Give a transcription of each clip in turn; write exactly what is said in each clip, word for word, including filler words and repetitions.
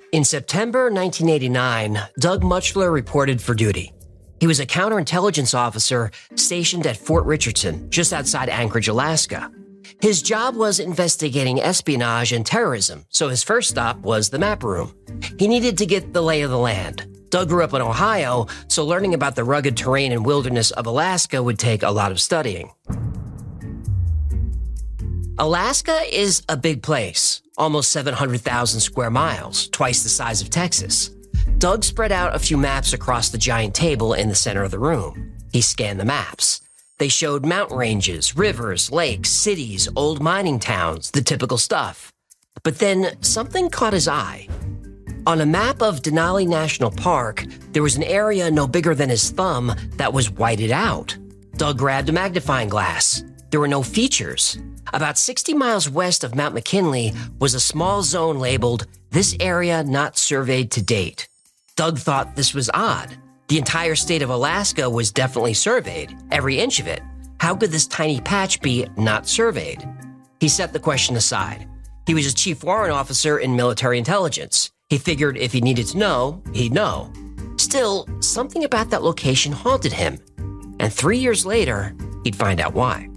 In September nineteen eighty-nine, Doug Mutchler reported for duty. He was a counterintelligence officer stationed at Fort Richardson, just outside Anchorage, Alaska. His job was investigating espionage and terrorism, so his first stop was the map room. He needed to get the lay of the land. Doug grew up in Ohio, so learning about the rugged terrain and wilderness of Alaska would take a lot of studying. Alaska is a big place, almost seven hundred thousand square miles, twice the size of Texas. Doug spread out a few maps across the giant table in the center of the room. He scanned the maps. They showed mountain ranges, rivers, lakes, cities, old mining towns, the typical stuff. But then something caught his eye. On a map of Denali National Park, there was an area no bigger than his thumb that was whited out. Doug grabbed a magnifying glass. There were no features. About sixty miles west of Mount McKinley was a small zone labeled, "This area not surveyed to date." Doug thought this was odd. The entire state of Alaska was definitely surveyed, every inch of it. How could this tiny patch be not surveyed? He set the question aside. He was a chief warrant officer in military intelligence. He figured if he needed to know, he'd know. Still, something about that location haunted him. And three years later, he'd find out why.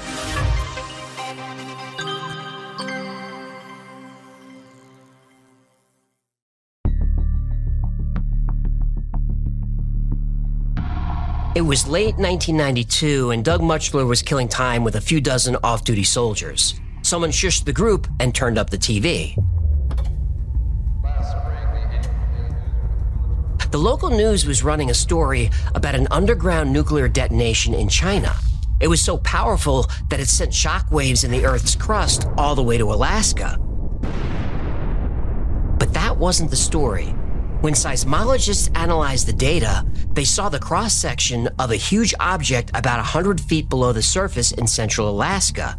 It was late nineteen ninety-two, and Doug Mutchler was killing time with a few dozen off-duty soldiers. Someone shushed the group and turned up the T V. The local news was running a story about an underground nuclear detonation in China. It was so powerful that it sent shockwaves in the Earth's crust all the way to Alaska. But that wasn't the story. When seismologists analyzed the data, they saw the cross-section of a huge object about one hundred feet below the surface in central Alaska.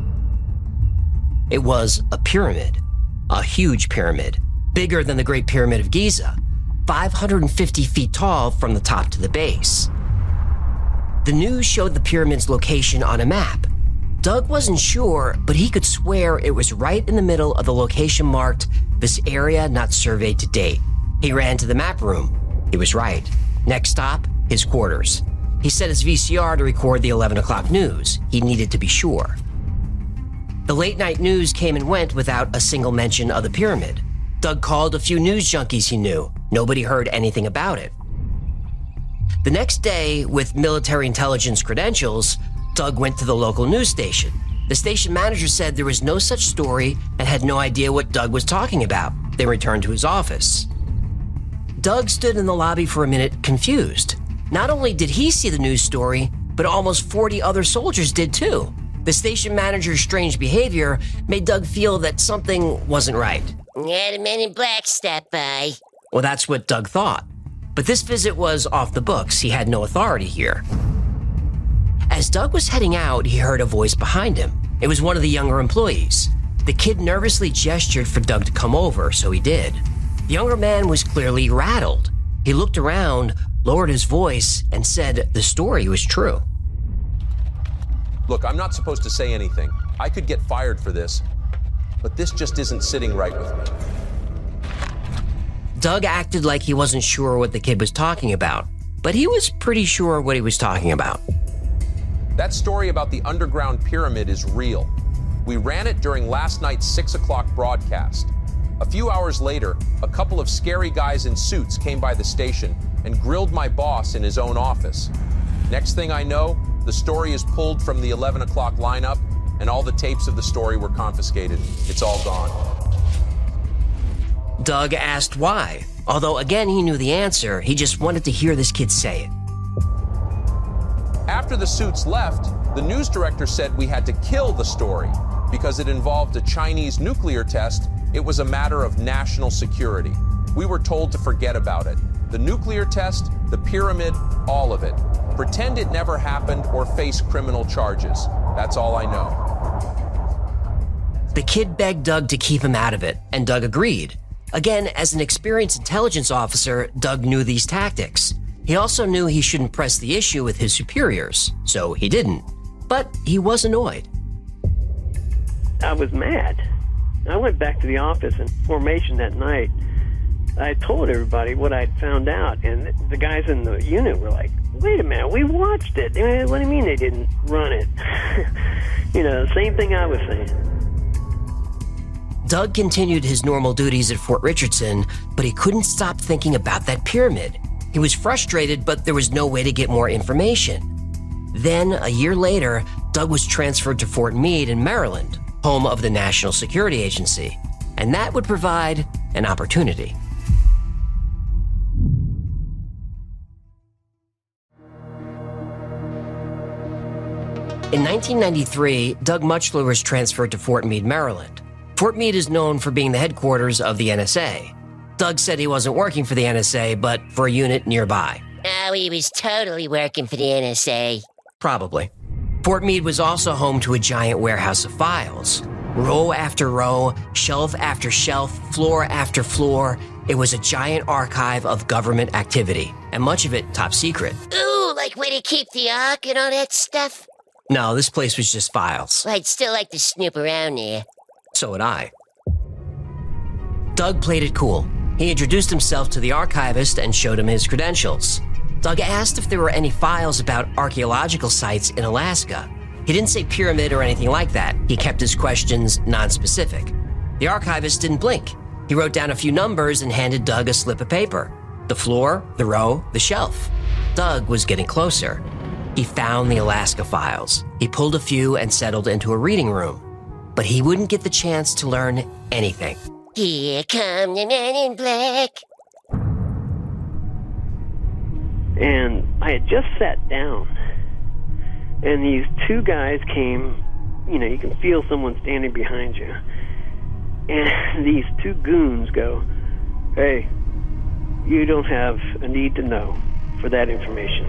It was a pyramid, a huge pyramid, bigger than the Great Pyramid of Giza, five hundred fifty feet tall from the top to the base. The news showed the pyramid's location on a map. Doug wasn't sure, but he could swear it was right in the middle of the location marked, "This area not surveyed to date." He ran to the map room. He was right. Next stop, his quarters. He set his V C R to record the eleven o'clock news. He needed to be sure. The late night news came and went without a single mention of the pyramid. Doug called a few news junkies he knew. Nobody heard anything about it. The next day, with military intelligence credentials, Doug went to the local news station. The station manager said there was no such story and had no idea what Doug was talking about. They returned to his office. Doug stood in the lobby for a minute, confused. Not only did he see the news story, but almost forty other soldiers did too. The station manager's strange behavior made Doug feel that something wasn't right. Had a man in black stop by. Well, that's what Doug thought. But this visit was off the books. He had no authority here. As Doug was heading out, he heard a voice behind him. It was one of the younger employees. The kid nervously gestured for Doug to come over, so he did. The younger man was clearly rattled. He looked around, lowered his voice, and said the story was true. Look, I'm not supposed to say anything. I could get fired for this, but this just isn't sitting right with me. Doug acted like he wasn't sure what the kid was talking about, but he was pretty sure what he was talking about. That story about the underground pyramid is real. We ran it during last night's six o'clock broadcast. A few hours later, a couple of scary guys in suits came by the station and grilled my boss in his own office. Next thing I know, the story is pulled from the eleven o'clock lineup, and all the tapes of the story were confiscated. It's all gone. Doug asked why. Although, again, he knew the answer. He just wanted to hear this kid say it. After the suits left, the news director said we had to kill the story because it involved a Chinese nuclear test. It was a matter of national security. We were told to forget about it. The nuclear test, the pyramid, all of it. Pretend it never happened or face criminal charges. That's all I know. The kid begged Doug to keep him out of it, and Doug agreed. Again, as an experienced intelligence officer, Doug knew these tactics. He also knew he shouldn't press the issue with his superiors, so he didn't. But he was annoyed. I was mad. I went back to the office in formation that night. I told everybody what I'd found out, and the guys in the unit were like, wait a minute, we watched it. What do you mean they didn't run it? You know, same thing I was saying. Doug continued his normal duties at Fort Richardson, but he couldn't stop thinking about that pyramid. He was frustrated, but there was no way to get more information. Then, a year later, Doug was transferred to Fort Meade in Maryland, home of the National Security Agency, and that would provide an opportunity. In nineteen ninety-three, Doug Muchler was transferred to Fort Meade, Maryland. Fort Meade is known for being the headquarters of the N S A. Doug said he wasn't working for the N S A, but for a unit nearby. Oh, he was totally working for the N S A. Probably. Fort Meade was also home to a giant warehouse of files. Row after row, shelf after shelf, floor after floor. It was a giant archive of government activity, and much of it top secret. Ooh, like where they keep the Ark and all that stuff? No, this place was just files. Well, I'd still like to snoop around there. So would I. Doug played it cool. He introduced himself to the archivist and showed him his credentials. Doug asked if there were any files about archaeological sites in Alaska. He didn't say pyramid or anything like that. He kept his questions non-specific. The archivist didn't blink. He wrote down a few numbers and handed Doug a slip of paper. The floor, the row, the shelf. Doug was getting closer. He found the Alaska files. He pulled a few and settled into a reading room. But he wouldn't get the chance to learn anything. Here come the men in black. And I had just sat down, and these two guys came. You know, you can feel someone standing behind you. And these two goons go, hey, you don't have a need to know for that information.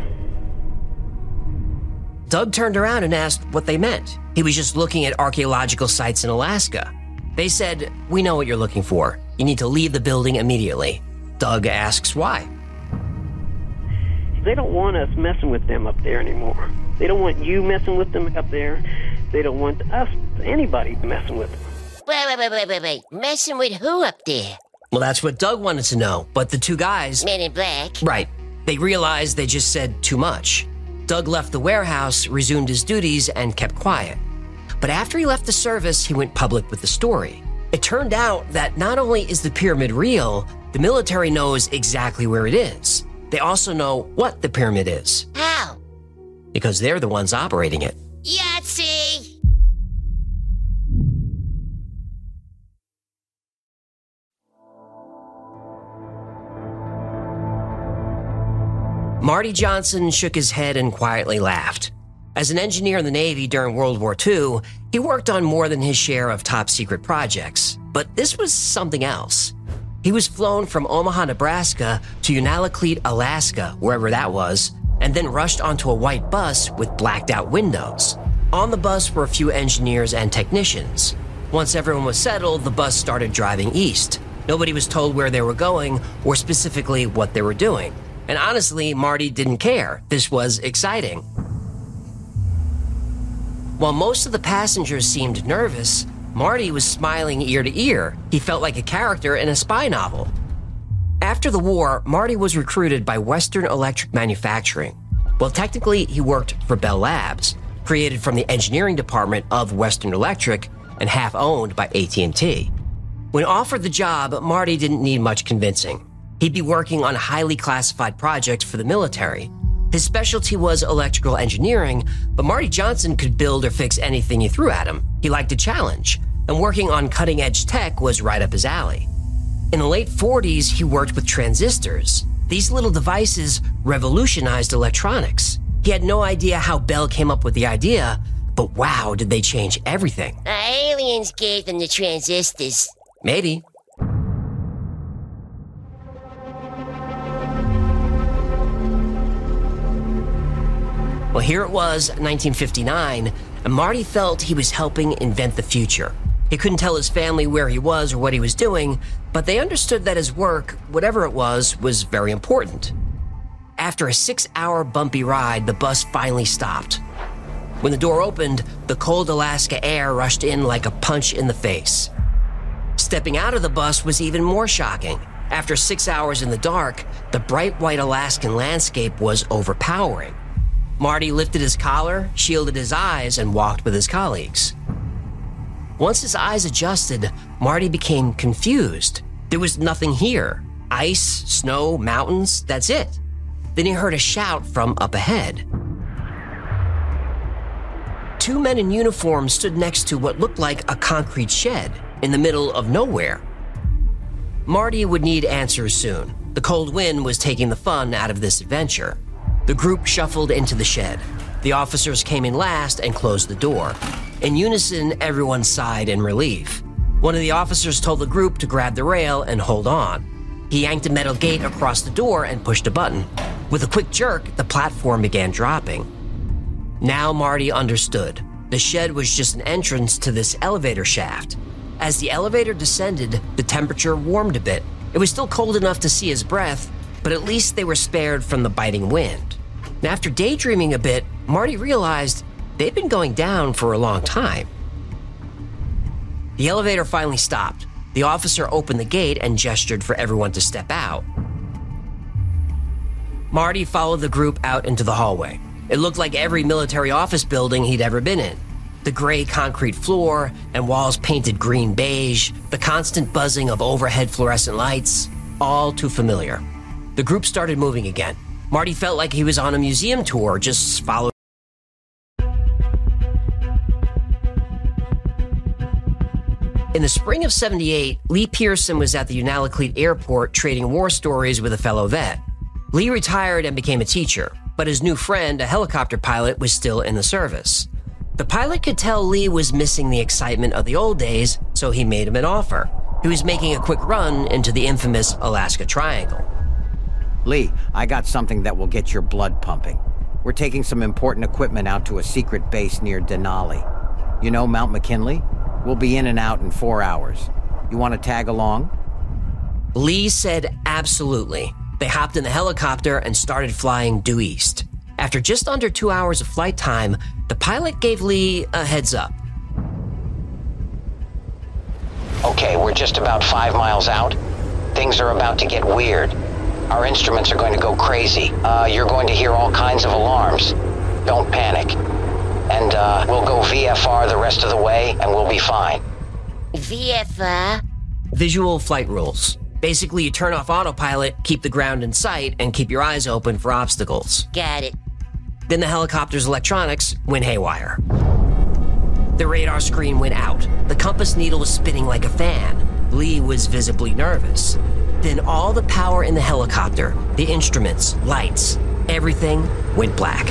Doug turned around and asked what they meant. He was just looking at archaeological sites in Alaska. They said, we know what you're looking for. You need to leave the building immediately. Doug asks why. They don't want us messing with them up there anymore. They don't want you messing with them up there. They don't want us, anybody, messing with them. Wait, wait, wait, wait, wait, wait. Messing with who up there? Well, that's what Doug wanted to know, but the two guys... Men in black? Right. They realized they just said too much. Doug left the warehouse, resumed his duties, and kept quiet. But after he left the service, he went public with the story. It turned out that not only is the pyramid real, the military knows exactly where it is. They also know what the pyramid is. How? Because they're the ones operating it. Yahtzee! Marty Johnson shook his head and quietly laughed. As an engineer in the Navy during World War Two, he worked on more than his share of top-secret projects. But this was something else. He was flown from Omaha, Nebraska to Unalakleet, Alaska, wherever that was, and then rushed onto a white bus with blacked-out windows. On the bus were a few engineers and technicians. Once everyone was settled, the bus started driving east. Nobody was told where they were going or specifically what they were doing. And honestly, Marty didn't care. This was exciting. While most of the passengers seemed nervous, Marty was smiling ear to ear. He felt like a character in a spy novel. After the war, Marty was recruited by Western Electric Manufacturing. Well, technically, he worked for Bell Labs, created from the engineering department of Western Electric and half owned by A T and T. When offered the job, Marty didn't need much convincing. He'd be working on highly classified projects for the military. His specialty was electrical engineering, but Marty Johnson could build or fix anything you threw at him. He liked a challenge, and working on cutting-edge tech was right up his alley. In the late forties, he worked with transistors. These little devices revolutionized electronics. He had no idea how Bell came up with the idea, but wow, did they change everything. Uh, aliens gave them the transistors. Maybe. Well, here it was, nineteen fifty-nine, and Marty felt he was helping invent the future. He couldn't tell his family where he was or what he was doing, but they understood that his work, whatever it was, was very important. After a six-hour bumpy ride, the bus finally stopped. When the door opened, the cold Alaska air rushed in like a punch in the face. Stepping out of the bus was even more shocking. After six hours in the dark, the bright white Alaskan landscape was overpowering. Marty lifted his collar, shielded his eyes, and walked with his colleagues. Once his eyes adjusted, Marty became confused. There was nothing here. Ice, snow, mountains, that's it. Then he heard a shout from up ahead. Two men in uniform stood next to what looked like a concrete shed in the middle of nowhere. Marty would need answers soon. The cold wind was taking the fun out of this adventure. The group shuffled into the shed. The officers came in last and closed the door. In unison, everyone sighed in relief. One of the officers told the group to grab the rail and hold on. He yanked a metal gate across the door and pushed a button. With a quick jerk, the platform began dropping. Now Marty understood. The shed was just an entrance to this elevator shaft. As the elevator descended, the temperature warmed a bit. It was still cold enough to see his breath, but at least they were spared from the biting wind. And after daydreaming a bit, Marty realized they'd been going down for a long time. The elevator finally stopped. The officer opened the gate and gestured for everyone to step out. Marty followed the group out into the hallway. It looked like every military office building he'd ever been in. The gray concrete floor and walls painted green beige, the constant buzzing of overhead fluorescent lights, all too familiar. The group started moving again. Marty felt like he was on a museum tour, just followed. In the spring of seventy-eight, Lee Pearson was at the Unalakleet Airport trading war stories with a fellow vet. Lee retired and became a teacher, but his new friend, a helicopter pilot, was still in the service. The pilot could tell Lee was missing the excitement of the old days, so he made him an offer. He was making a quick run into the infamous Alaska Triangle. Lee, I got something that will get your blood pumping. We're taking some important equipment out to a secret base near Denali. You know Mount McKinley? We'll be in and out in four hours. You want to tag along? Lee said absolutely. They hopped in the helicopter and started flying due east. After just under two hours of flight time, the pilot gave Lee a heads up. Okay, we're just about five miles out. Things are about to get weird. Our instruments are going to go crazy. Uh, you're going to hear all kinds of alarms. Don't panic. And uh, we'll go V F R the rest of the way, and we'll be fine. V F R? Visual flight rules. Basically, you turn off autopilot, keep the ground in sight, and keep your eyes open for obstacles. Got it. Then the helicopter's electronics went haywire. The radar screen went out. The compass needle was spinning like a fan. Lee was visibly nervous. Then all the power in the helicopter, the instruments, lights, everything went black.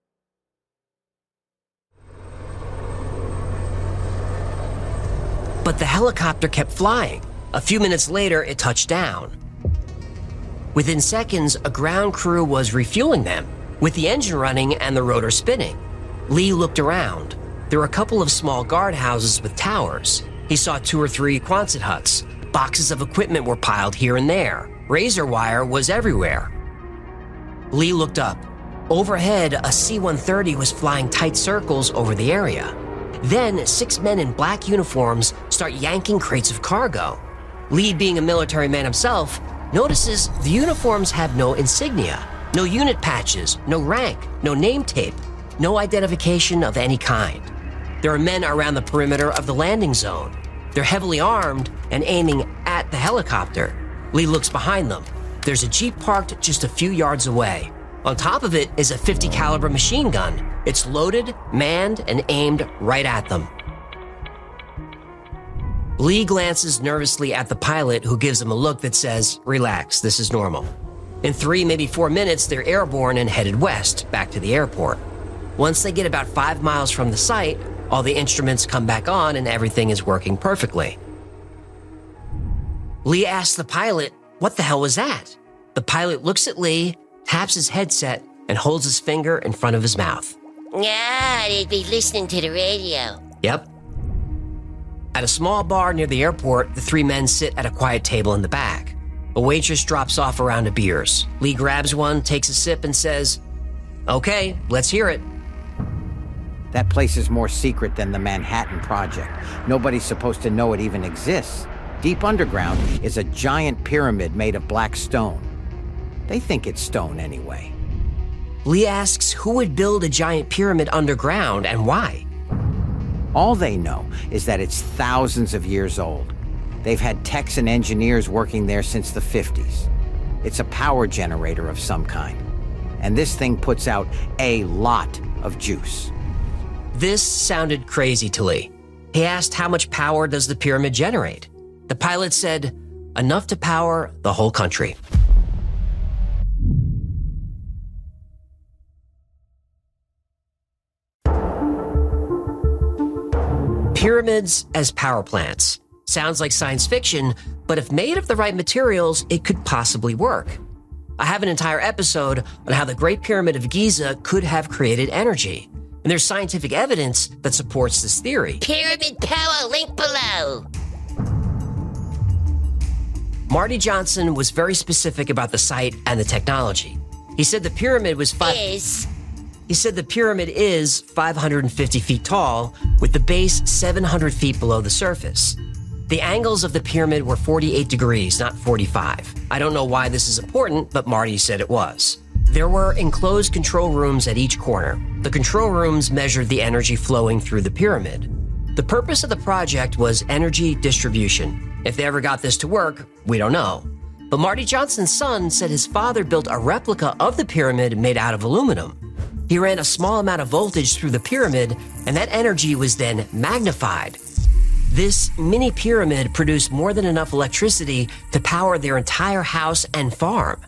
But the helicopter kept flying. A few minutes later, it touched down. Within seconds, a ground crew was refueling them, with the engine running and the rotor spinning. Lee looked around. There were a couple of small guardhouses with towers. He saw two or three Quonset huts. Boxes of equipment were piled here and there. Razor wire was everywhere. Lee looked up. Overhead, a C one thirty was flying tight circles over the area. Then, six men in black uniforms start yanking crates of cargo. Lee, being a military man himself, notices the uniforms have no insignia, no unit patches, no rank, no name tape, no identification of any kind. There are men around the perimeter of the landing zone. They're heavily armed and aiming at the helicopter. Lee looks behind them. There's a Jeep parked just a few yards away. On top of it is a fifty caliber machine gun. It's loaded, manned, and aimed right at them. Lee glances nervously at the pilot, who gives him a look that says, "Relax, this is normal." In three, maybe four minutes, they're airborne and headed west, back to the airport. Once they get about five miles from the site, all the instruments come back on and everything is working perfectly. Lee asks the pilot, what the hell was that? The pilot looks at Lee, taps his headset, and holds his finger in front of his mouth. Ah, they'd be listening to the radio. Yep. At a small bar near the airport, the three men sit at a quiet table in the back. A waitress drops off a round of beers. Lee grabs one, takes a sip, and says, "Okay, let's hear it." That place is more secret than the Manhattan Project. Nobody's supposed to know it even exists. Deep underground is a giant pyramid made of black stone. They think it's stone anyway. Lee asks who would build a giant pyramid underground and why. All they know is that it's thousands of years old. They've had techs and engineers working there since the fifties. It's a power generator of some kind. And this thing puts out a lot of juice. This sounded crazy to Lee. He asked how much power does the pyramid generate? The pilot said, enough to power the whole country. Pyramids as power plants. Sounds like science fiction, but if made of the right materials, it could possibly work. I have an entire episode on how the Great Pyramid of Giza could have created energy, and there's scientific evidence that supports this theory. Pyramid power, link below. Marty Johnson was very specific about the site and the technology. He said the pyramid was five... Is... He said the pyramid is five hundred fifty feet tall, with the base seven hundred feet below the surface. The angles of the pyramid were forty-eight degrees, not forty-five. I don't know why this is important, but Marty said it was. There were enclosed control rooms at each corner. The control rooms measured the energy flowing through the pyramid. The purpose of the project was energy distribution. If they ever got this to work, we don't know. But Marty Johnson's son said his father built a replica of the pyramid made out of aluminum. He ran a small amount of voltage through the pyramid, and that energy was then magnified. This mini pyramid produced more than enough electricity to power their entire house and farm.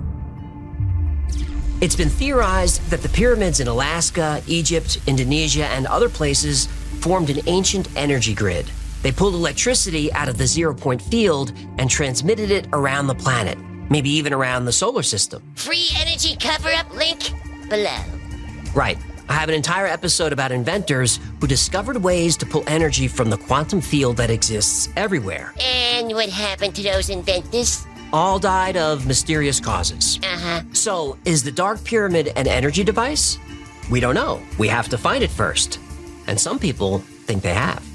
It's been theorized that the pyramids in Alaska, Egypt, Indonesia, and other places formed an ancient energy grid. They pulled electricity out of the zero-point field and transmitted it around the planet, maybe even around the solar system. Free energy cover-up, link below. Right. I have an entire episode about inventors who discovered ways to pull energy from the quantum field that exists everywhere. And what happened to those inventors? All died of mysterious causes. Uh-huh. So, is the Dark Pyramid an energy device? We don't know. We have to find it first. And some people think they have.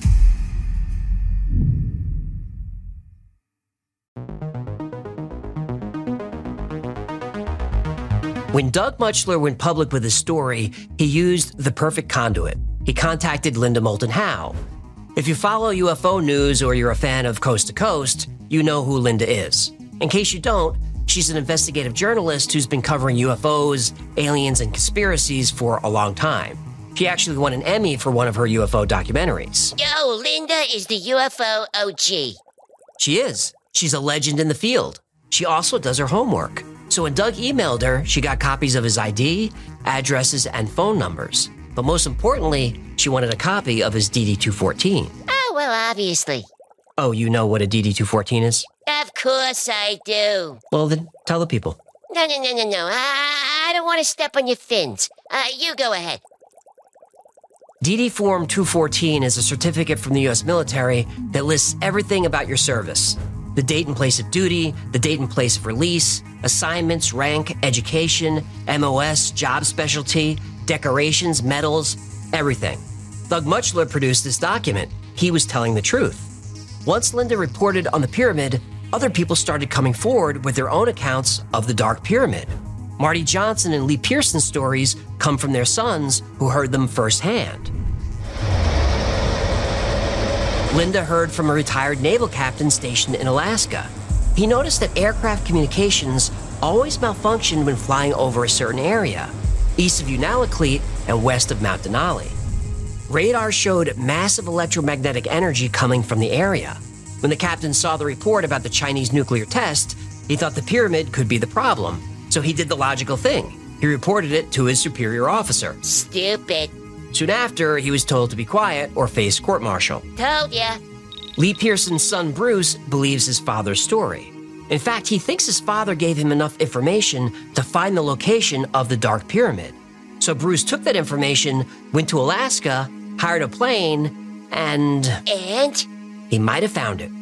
When Doug Mutchler went public with his story, he used the perfect conduit. He contacted Linda Moulton Howe. If you follow U F O news or you're a fan of Coast to Coast, you know who Linda is. In case you don't, she's an investigative journalist who's been covering U F Os, aliens, and conspiracies for a long time. She actually won an Emmy for one of her U F O documentaries. Yo, Linda is the U F O O G. She is. She's a legend in the field. She also does her homework. So when Doug emailed her, she got copies of his I D, addresses, and phone numbers. But most importantly, she wanted a copy of his D D two fourteen. Oh, well, obviously. Oh, you know what a D D two fourteen is? Of course I do. Well, then tell the people. No, no, no, no, no. I, I don't want to step on your fins. Uh, you go ahead. D D Form two fourteen is a certificate from the U S military that lists everything about your service. The date and place of duty, the date and place of release, assignments, rank, education, M O S, job specialty, decorations, medals, everything. Doug Mutchler produced this document. He was telling the truth. Once Linda reported on the pyramid, other people started coming forward with their own accounts of the Dark Pyramid. Marty Johnson and Lee Pearson's stories come from their sons who heard them firsthand. Linda heard from a retired naval captain stationed in Alaska. He noticed that aircraft communications always malfunctioned when flying over a certain area, east of Unalakleet and west of Mount Denali. Radar showed massive electromagnetic energy coming from the area. When the captain saw the report about the Chinese nuclear test, he thought the pyramid could be the problem, so he did the logical thing. He reported it to his superior officer. Stupid. Soon after, he was told to be quiet or face court-martial. Told ya. Lee Pearson's son, Bruce, believes his father's story. In fact, he thinks his father gave him enough information to find the location of the Dark Pyramid. So Bruce took that information, went to Alaska, hired a plane, and... And? He might have found it.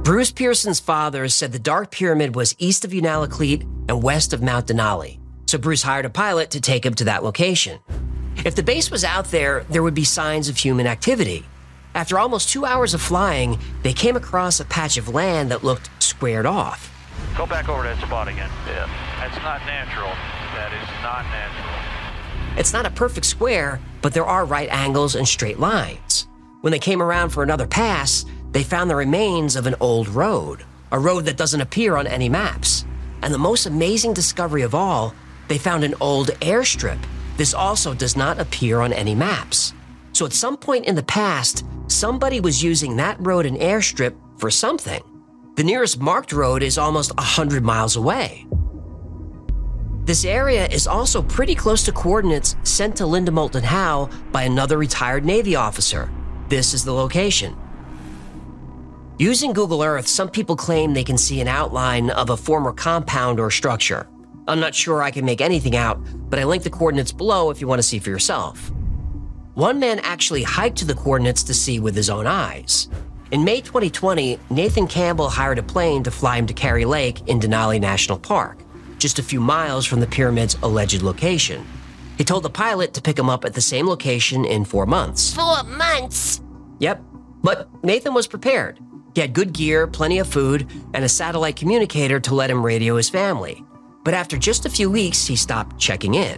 Bruce Pearson's father said the Dark Pyramid was east of Unalakleet and west of Mount Denali, so Bruce hired a pilot to take him to that location. If the base was out there, there would be signs of human activity. After almost two hours of flying, they came across a patch of land that looked squared off. Go back over that spot again. Yeah. That's not natural. That is not natural. It's not a perfect square, but there are right angles and straight lines. When they came around for another pass, they found the remains of an old road, a road that doesn't appear on any maps. And the most amazing discovery of all, they found an old airstrip. This also does not appear on any maps. So at some point in the past, somebody was using that road and airstrip for something. The nearest marked road is almost one hundred miles away. This area is also pretty close to coordinates sent to Linda Moulton Howe by another retired Navy officer. This is the location. Using Google Earth, some people claim they can see an outline of a former compound or structure. I'm not sure I can make anything out, but I linked the coordinates below if you want to see for yourself. One man actually hiked to the coordinates to see with his own eyes. In May twenty twenty, Nathan Campbell hired a plane to fly him to Carrie Lake in Denali National Park, just a few miles from the pyramid's alleged location. He told the pilot to pick him up at the same location in four months. Four months? Yep, but Nathan was prepared. He had good gear, plenty of food, and a satellite communicator to let him radio his family. But after just a few weeks, he stopped checking in.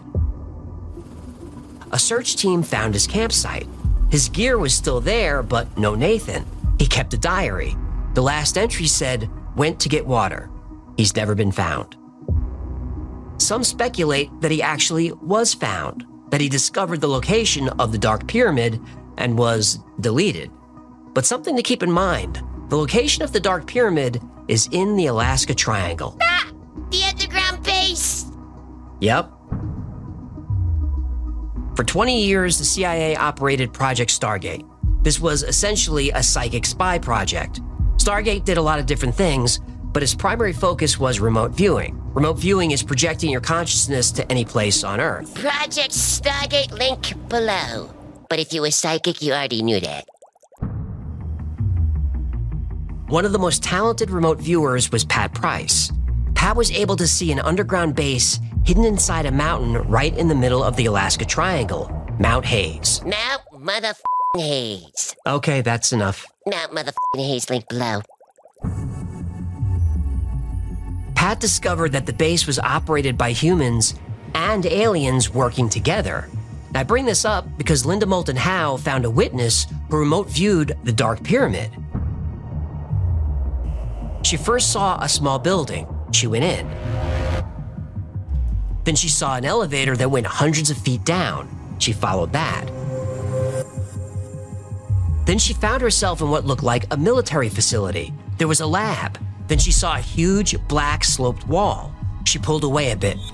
A search team found his campsite. His gear was still there, but no Nathan. He kept a diary. The last entry said, "Went to get water." He's never been found. Some speculate that he actually was found, that he discovered the location of the Dark Pyramid and was deleted. But something to keep in mind, the location of the Dark Pyramid is in the Alaska Triangle. Ah! The underground base! Yep. For twenty years, the C I A operated Project Stargate. This was essentially a psychic spy project. Stargate did a lot of different things, but its primary focus was remote viewing. Remote viewing is projecting your consciousness to any place on Earth. Project Stargate link below. But if you were psychic, you already knew that. One of the most talented remote viewers was Pat Price. Pat was able to see an underground base hidden inside a mountain right in the middle of the Alaska Triangle, Mount Hayes. Mount motherfucking Hayes. Okay, that's enough. Mount motherfucking Hayes link below. Pat discovered that the base was operated by humans and aliens working together. I bring this up because Linda Moulton Howe found a witness who remote viewed the Dark Pyramid. She first saw a small building. She went in. Then she saw an elevator that went hundreds of feet down. She followed that. Then she found herself in what looked like a military facility. There was a lab. Then she saw a huge black sloped wall. She pulled away a bit.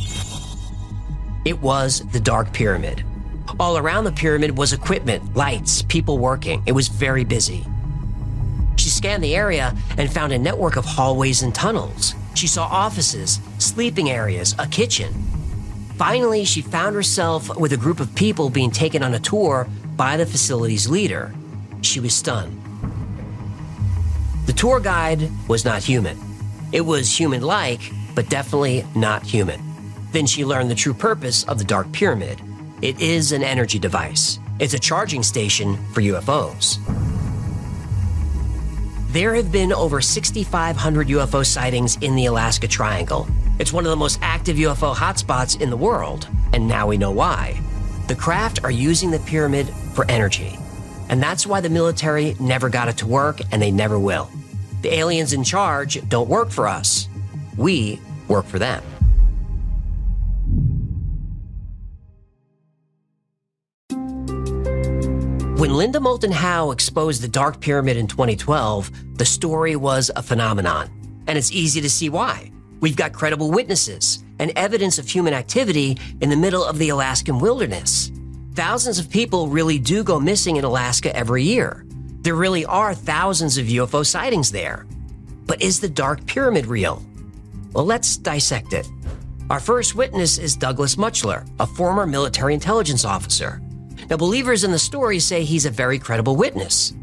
It was the Dark Pyramid. All around the pyramid was equipment, lights, people working. It was very busy. She scanned the area and found a network of hallways and tunnels. She saw offices, sleeping areas, a kitchen. Finally, she found herself with a group of people being taken on a tour by the facility's leader. She was stunned. The tour guide was not human. It was human-like, but definitely not human. Then she learned the true purpose of the Dark Pyramid. It is an energy device. It's a charging station for U F Os. There have been over six thousand five hundred U F O sightings in the Alaska Triangle. It's one of the most active U F O hotspots in the world, and now we know why. The craft are using the pyramid for energy, and that's why the military never got it to work, and they never will. The aliens in charge don't work for us. We work for them. When Linda Moulton Howe exposed the Dark Pyramid in twenty twelve, the story was a phenomenon. And it's easy to see why. We've got credible witnesses and evidence of human activity in the middle of the Alaskan wilderness. Thousands of people really do go missing in Alaska every year. There really are thousands of U F O sightings there. But is the Dark Pyramid real? Well, let's dissect it. Our first witness is Douglas Muchler, a former military intelligence officer. Now, believers in the story say he's a very credible witness.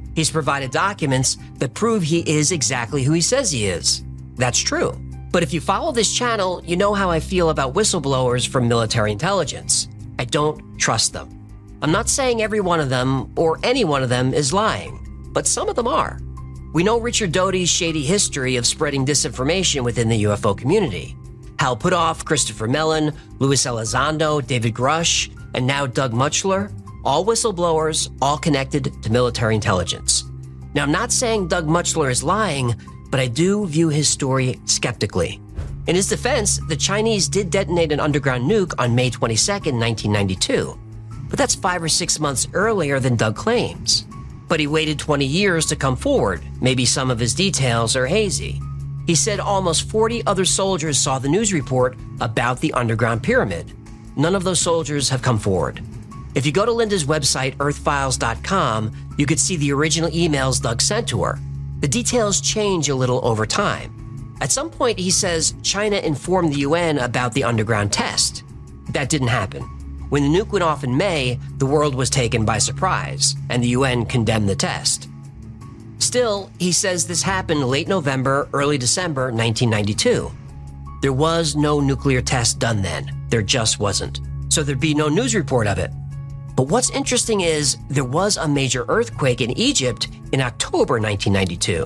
He's provided documents that prove he is exactly who he says he is. That's true. But if you follow this channel, you know how I feel about whistleblowers from military intelligence. I don't trust them. I'm not saying every one of them or any one of them is lying, but some of them are. We know Richard Doty's shady history of spreading disinformation within the U F O community. Hal Puthoff, Christopher Mellon, Luis Elizondo, David Grush, and now Doug Mutchler, all whistleblowers, all connected to military intelligence. Now, I'm not saying Doug Mutchler is lying, but I do view his story skeptically. In his defense, the Chinese did detonate an underground nuke on May twenty-second, nineteen ninety-two, but that's five or six months earlier than Doug claims. But he waited twenty years to come forward. Maybe some of his details are hazy. He said almost forty other soldiers saw the news report about the underground pyramid. None of those soldiers have come forward. If you go to Linda's website, earth files dot com, you could see the original emails Doug sent to her. The details change a little over time. At some point, he says China informed the U N about the underground test. That didn't happen. When the nuke went off in May, the world was taken by surprise, and the U N condemned the test. Still, he says this happened late November, early December nineteen ninety-two. There was no nuclear test done then. There just wasn't. So there'd be no news report of it. But what's interesting is there was a major earthquake in Egypt in October nineteen ninety-two.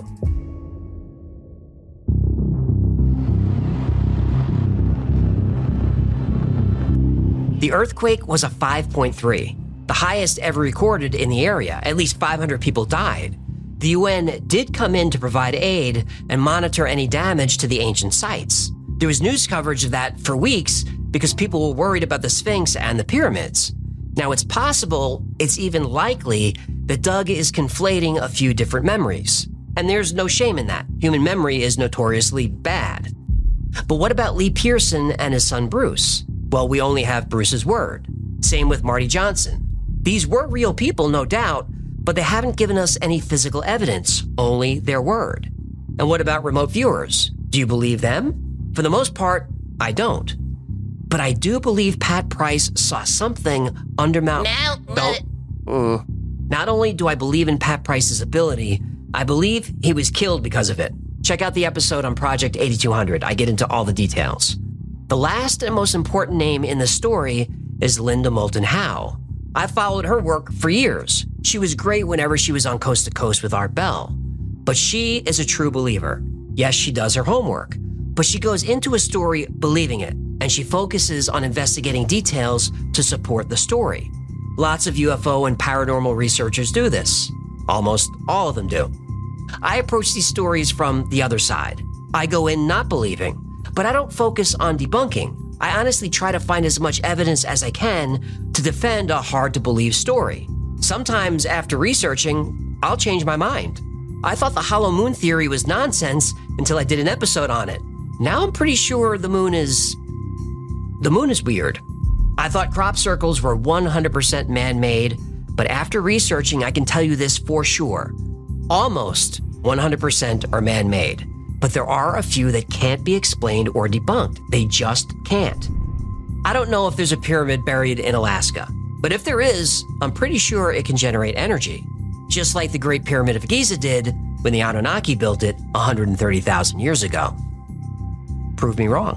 The earthquake was a five point three, the highest ever recorded in the area. At least five hundred people died. The U N did come in to provide aid and monitor any damage to the ancient sites. There was news coverage of that for weeks because people were worried about the Sphinx and the pyramids. Now, it's possible, it's even likely, that Doug is conflating a few different memories. And there's no shame in that. Human memory is notoriously bad. But what about Lee Pearson and his son Bruce? Well, we only have Bruce's word. Same with Marty Johnson. These were real people, no doubt, but they haven't given us any physical evidence, only their word. And what about remote viewers? Do you believe them? For the most part, I don't. But I do believe Pat Price saw something under Mount... Now, Don't. Mm. Not only do I believe in Pat Price's ability, I believe he was killed because of it. Check out the episode on Project eighty-two hundred. I get into all the details. The last and most important name in the story is Linda Moulton Howe. I followed her work for years. She was great whenever she was on Coast to Coast with Art Bell. But she is a true believer. Yes, she does her homework, but she goes into a story believing it, and she focuses on investigating details to support the story. Lots of U F O and paranormal researchers do this. Almost all of them do. I approach these stories from the other side. I go in not believing, but I don't focus on debunking. I honestly try to find as much evidence as I can to defend a hard-to-believe story. Sometimes after researching, I'll change my mind. I thought the hollow moon theory was nonsense until I did an episode on it. Now I'm pretty sure the moon is... The moon is weird. I thought crop circles were one hundred percent man-made, but after researching, I can tell you this for sure. Almost one hundred percent are man-made, but there are a few that can't be explained or debunked. They just can't. I don't know if there's a pyramid buried in Alaska, but if there is, I'm pretty sure it can generate energy, just like the Great Pyramid of Giza did when the Anunnaki built it one hundred thirty thousand years ago. Prove me wrong.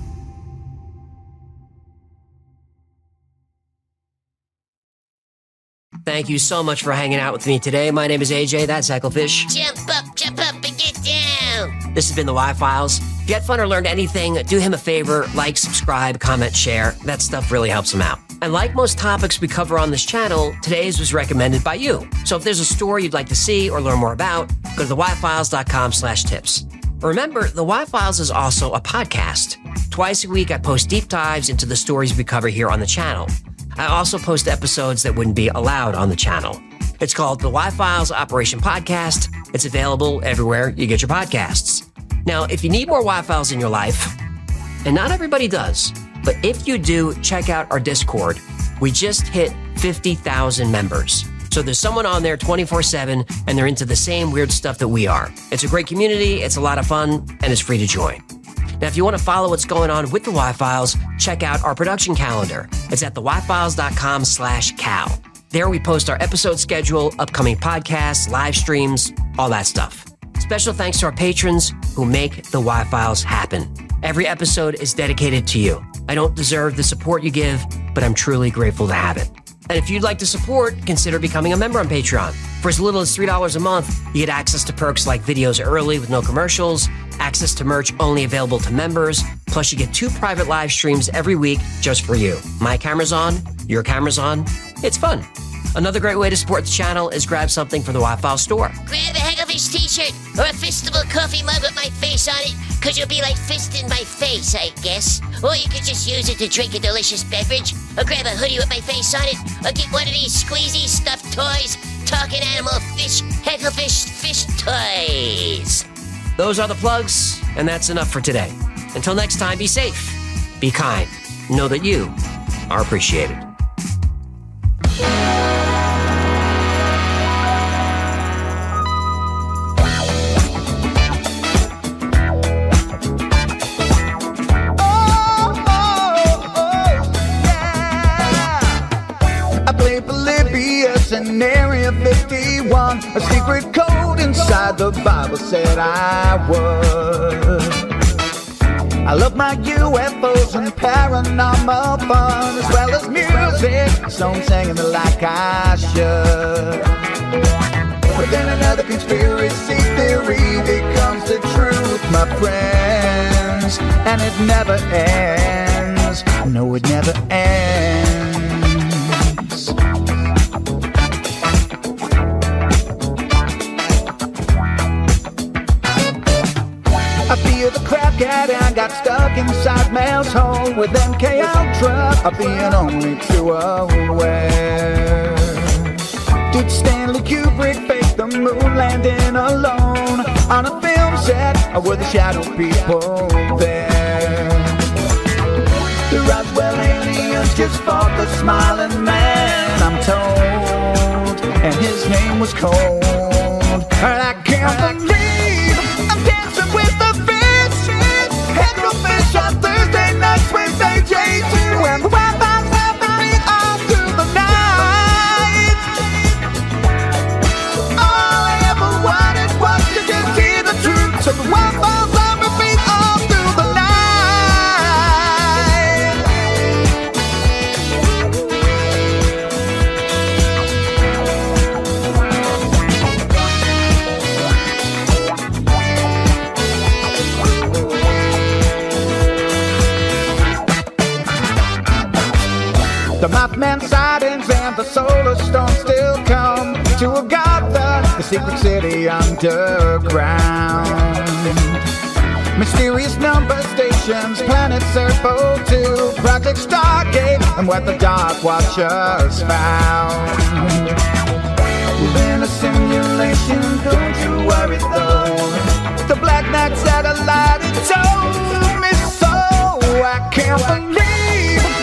Thank you so much for hanging out with me today. My name is A J, that's Hecklefish. Jump up, jump up, and get down. This has been the Y-Files. If you had fun or learned anything, do him a favor, like, subscribe, comment, share. That stuff really helps him out. And like most topics we cover on this channel, today's was recommended by you. So if there's a story you'd like to see or learn more about, go to the y files dot com slash tips. Remember, the Y-Files is also a podcast. Twice a week, I post deep dives into the stories we cover here on the channel. I also post episodes that wouldn't be allowed on the channel. It's called the Y-Files Operation Podcast. It's available everywhere you get your podcasts. Now, if you need more Y-Files in your life, and not everybody does, but if you do, check out our Discord. We just hit fifty thousand members. So there's someone on there twenty-four seven, and they're into the same weird stuff that we are. It's a great community, it's a lot of fun, and it's free to join. Now, if you want to follow what's going on with the Y-Files, check out our production calendar. It's at the y files dot com slash cal. There we post our episode schedule, upcoming podcasts, live streams, all that stuff. Special thanks to our patrons who make the Y-Files happen. Every episode is dedicated to you. I don't deserve the support you give, but I'm truly grateful to have it. And if you'd like to support, consider becoming a member on Patreon. For as little as three dollars a month, you get access to perks like videos early with no commercials, access to merch only available to members, plus you get two private live streams every week just for you. My camera's on, your camera's on. It's fun. Another great way to support the channel is grab something from the Y-File store. Grab a Hagglfish t-shirt or a Fistable coffee mug with my face on it, because you'll be like fisting my face, I guess. Or you could just use it to drink a delicious beverage, or grab a hoodie with my face on it, or get one of these squeezy stuffed toys, talking animal fish, Hagglfish fish toys. Those are the plugs, and that's enough for today. Until next time, be safe, be kind, know that you are appreciated. In Area fifty-one, a secret code inside the Bible said I would. I love my U F Os and paranormal fun, as well as music, so I'm singing it like I should. But then another conspiracy theory becomes the truth, my friends, and it never ends. No, it never ends. I feel the crap cat and got stuck inside Mel's hole with M K Ultra, I'll being only too aware. Did Stanley Kubrick fake the moon landing alone on a film set, or were the shadow people there? The Roswell aliens just fought the smiling man, I'm told, and his name was Cold. And I can't believe I'm dancing with the fish. Hagglfish on Thursday nights with A J two, and the Wi-Fi's having me all through the night. All I ever wanted was to just hear the truth, so the Wi-Fi's having me all through the night. The Mothman sightings and the solar storm still come to Agatha, the secret city underground. Mysterious number stations, planet Earth oh two, Project Stargate, and what the Dark Watchers found. Within a simulation, don't you worry though. The Black Knight satellite, it told me so. I can't believe